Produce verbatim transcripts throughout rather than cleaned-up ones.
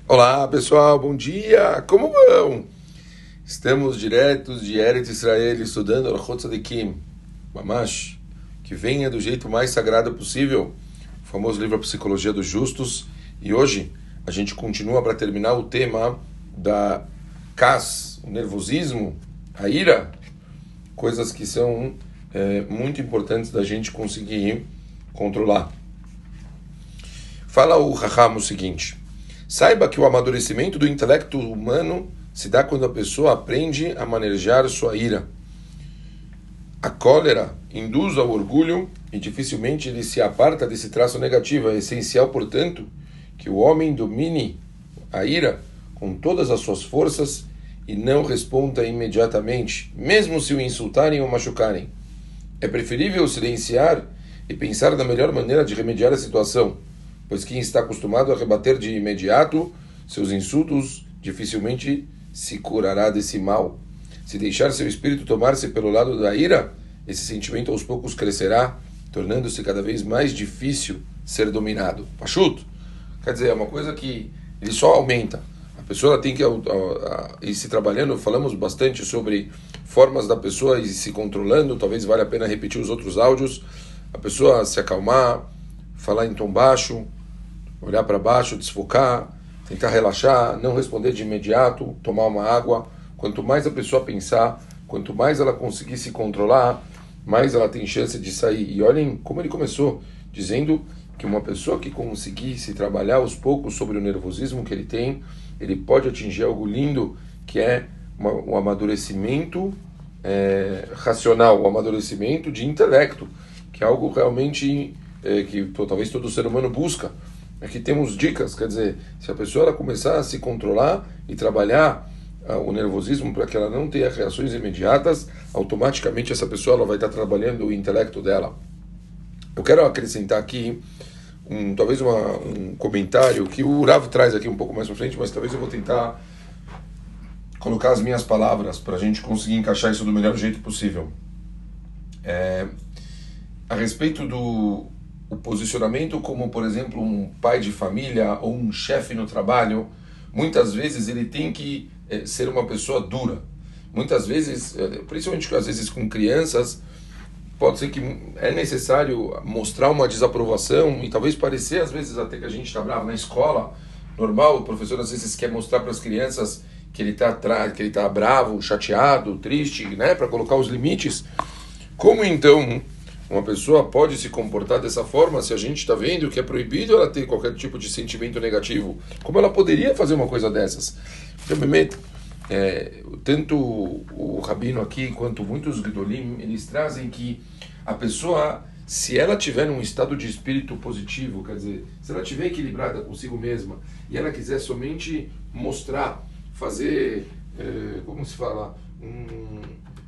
Olá pessoal, bom dia, como vão? Estamos diretos de Eretz Israel estudando Orchot Tzadikim, Mamash, que venha do jeito mais sagrado possível, o famoso livro A Psicologia dos Justos, e hoje a gente continua para terminar o tema da cas, o nervosismo, a ira, coisas que são é, muito importantes da gente conseguir controlar. Fala o Raham o seguinte: saiba que o amadurecimento do intelecto humano se dá quando a pessoa aprende a manejar sua ira. A cólera induz ao orgulho e dificilmente ele se aparta desse traço negativo. É essencial, portanto, que o homem domine a ira com todas as suas forças e não responda imediatamente, mesmo se o insultarem ou machucarem. É preferível silenciar e pensar na melhor maneira de remediar a situação, pois quem está acostumado a rebater de imediato seus insultos dificilmente se curará desse mal. Se deixar seu espírito tomar-se pelo lado da ira, esse sentimento aos poucos crescerá, tornando-se cada vez mais difícil ser dominado. Pachuto, quer dizer, é uma coisa que ele só aumenta. A pessoa tem que ir se trabalhando. Falamos bastante sobre formas da pessoa ir se controlando, talvez valha a pena repetir os outros áudios. A pessoa se acalmar, falar em tom baixo, olhar para baixo, desfocar, tentar relaxar, não responder de imediato, tomar uma água. Quanto mais a pessoa pensar, quanto mais ela conseguir se controlar, mais ela tem chance de sair. E olhem como ele começou, dizendo que uma pessoa que conseguisse trabalhar aos poucos sobre o nervosismo que ele tem, ele pode atingir algo lindo, que é uma, um amadurecimento é, racional, um amadurecimento de intelecto, que é algo realmente é, que talvez todo ser humano busca. Aqui temos dicas, quer dizer, se a pessoa ela começar a se controlar e trabalhar uh, o nervosismo para que ela não tenha reações imediatas, automaticamente essa pessoa ela vai estar trabalhando o intelecto dela. Eu quero acrescentar aqui um, talvez uma, um comentário que o Rav traz aqui um pouco mais para frente, mas talvez eu vou tentar colocar as minhas palavras para a gente conseguir encaixar isso do melhor jeito possível. É, a respeito do o posicionamento como, por exemplo, um pai de família ou um chefe no trabalho, muitas vezes ele tem que é, ser uma pessoa dura. Muitas vezes, é, principalmente às vezes com crianças, pode ser que é necessário mostrar uma desaprovação e talvez parecer às vezes até que a gente está bravo na escola. Normal, o professor às vezes quer mostrar para as crianças que ele está que ele tá bravo, chateado, triste, né, para colocar os limites. Como então uma pessoa pode se comportar dessa forma se a gente está vendo que é proibido ela ter qualquer tipo de sentimento negativo? Como ela poderia fazer uma coisa dessas? Realmente, é, tanto o Rabino aqui quanto muitos Gedolim, eles trazem que a pessoa, se ela tiver num estado de espírito positivo, quer dizer, se ela estiver equilibrada consigo mesma e ela quiser somente mostrar, fazer, é, como se fala, um,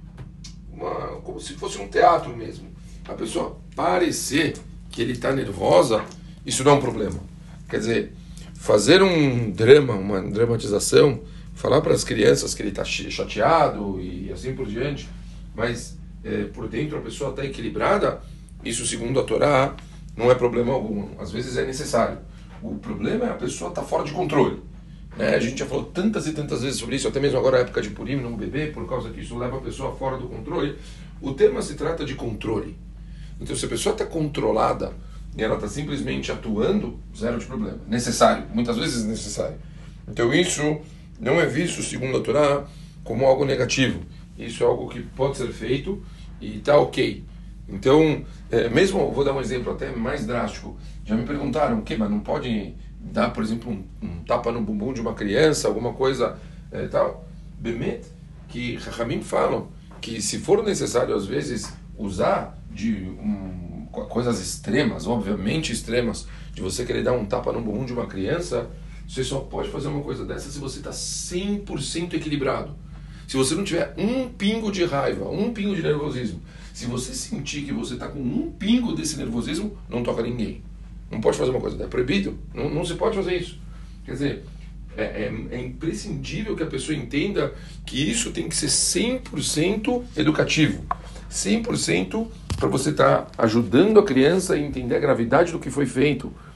uma, como se fosse um teatro mesmo, a pessoa parecer que ele está nervosa, isso não é um problema. Quer dizer, fazer um drama, uma dramatização, falar para as crianças que ele está chateado e assim por diante, mas é, por dentro a pessoa está equilibrada, isso segundo a Torá não é problema algum. Às vezes é necessário. O problema é a pessoa estar tá fora de controle. Né? A gente já falou tantas e tantas vezes sobre isso, até mesmo agora na época de Purim, num bebê, por causa que isso leva a pessoa fora do controle. O tema se trata de controle. Então, se a pessoa está controlada e ela está simplesmente atuando, zero de problema. Necessário, muitas vezes necessário. Então, isso não é visto, segundo a Torá, como algo negativo. Isso é algo que pode ser feito e está ok. Então, é, mesmo, vou dar um exemplo até mais drástico. Já me perguntaram, o quê? Mas não pode dar, por exemplo, um, um tapa no bumbum de uma criança, alguma coisa é, tal? Bemet, que Chachamim falam que se for necessário, às vezes, usar de um, coisas extremas, obviamente extremas, de você querer dar um tapa no bumbum de uma criança, você só pode fazer uma coisa dessa se você está cem por cento equilibrado. Se você não tiver um pingo de raiva, um pingo de nervosismo, se você sentir que você está com um pingo desse nervosismo, não toca ninguém. Não pode fazer uma coisa dessa. É proibido. Não, não se pode fazer isso. Quer dizer, é, é, é imprescindível que a pessoa entenda que isso tem que ser cem por cento educativo. cem por cento para você estar tá ajudando a criança a entender a gravidade do que foi feito.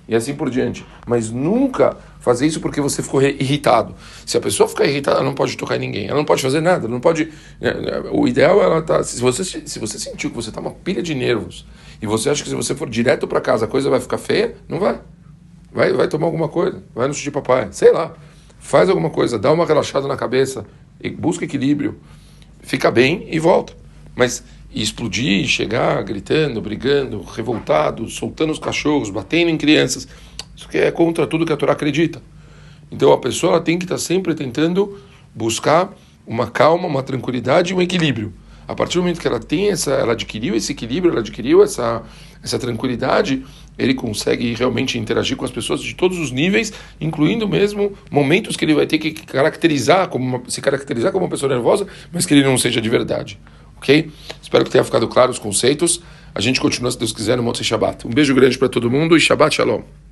e assim por diante. Mas nunca fazer isso porque você ficou irritado. Se a pessoa ficar irritada, ela não pode tocar em ninguém, ela não pode fazer nada, ela não pode... O ideal é ela tá... Se você, se você sentiu que você está uma pilha de nervos e você acha que se você for direto para casa a coisa vai ficar feia, não vai. Vai, vai tomar alguma coisa, vai no xixi papai, sei lá. Faz alguma coisa, dá uma relaxada na cabeça, busca equilíbrio, fica bem e volta. Mas explodir, chegar gritando, brigando, revoltado, soltando os cachorros, batendo em crianças, isso que é contra tudo que a Torá acredita. Então a pessoa ela tem que estar sempre tentando buscar uma calma, uma tranquilidade e um equilíbrio. A partir do momento que ela tem essa, ela adquiriu esse equilíbrio, ela adquiriu essa, essa tranquilidade, ele consegue realmente interagir com as pessoas de todos os níveis, incluindo mesmo momentos que ele vai ter que caracterizar como uma, se caracterizar como uma pessoa nervosa, mas que ele não seja de verdade. Ok? Espero que tenha ficado claro os conceitos. A gente continua, se Deus quiser, no Motzei Shabbat. Um beijo grande para todo mundo e Shabbat Shalom.